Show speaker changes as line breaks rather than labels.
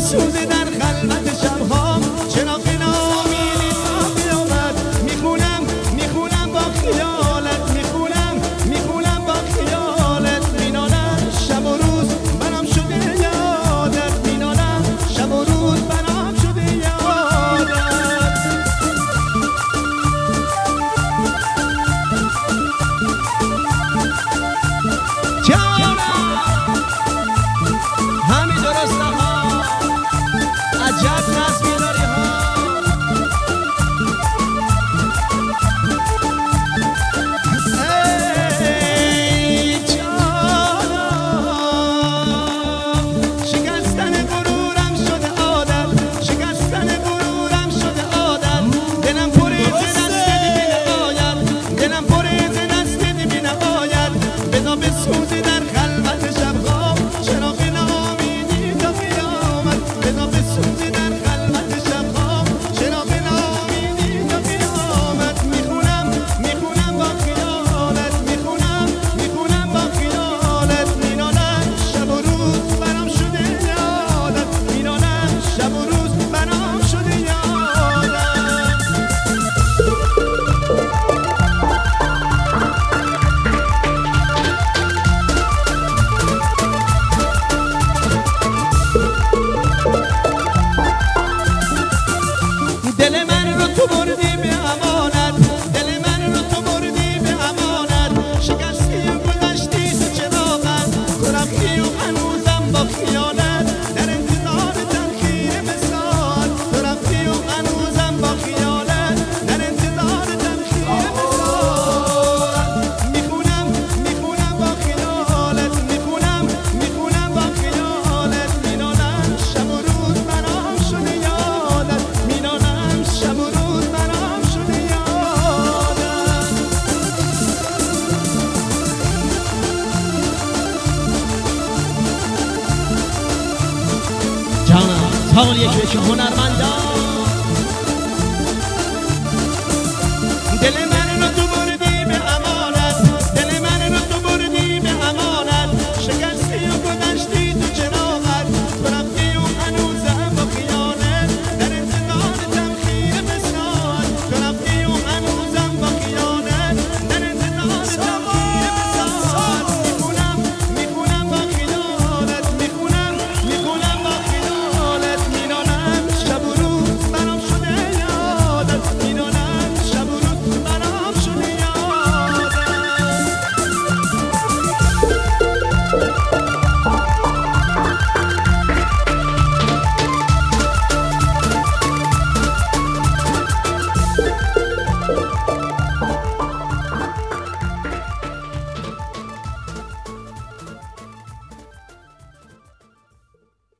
بسوزه در خلوت شبها چراغ ناامیدی تا قیامت میخونم با خیالت میخونم با خیالت مینالم شب و روز برام شده یادت مینالم شب و روز برام شده یادت همین درسته ها عجب نظمی داری ها ای جانم شکستن غرورم شده عادت شکستن غرورم شده عادت دلم پر از دست بی‌نهایت دلم پر از دست بی‌نهایت بذار بسوزی در خلوت شب‌ها چراغ ناامیدی تا قیامت بذار بسوزی در خلوت شب‌ها چراغ ناامیدی تا قیامت میخونم با خیالت میخونم با خیالت مینالم شب و روز برام شده یادت مینالم شب و روز برام شده یادت دل من رو تو بردی به امانت دل من رو تو بردی به امانت شکستی و گذشتی تو چراغت تو رفتی و هنوزم با خیالت در انتظار تنخیر مثال تو رفتی و هنوزم با خیالت در انتظار تنخیر مثال میخونم با خیالت میخونم با خیالت مینالم شب و روز برام شده یادت مینالم شب و روز برام شده یادت جانم سال یک هنرمندان دل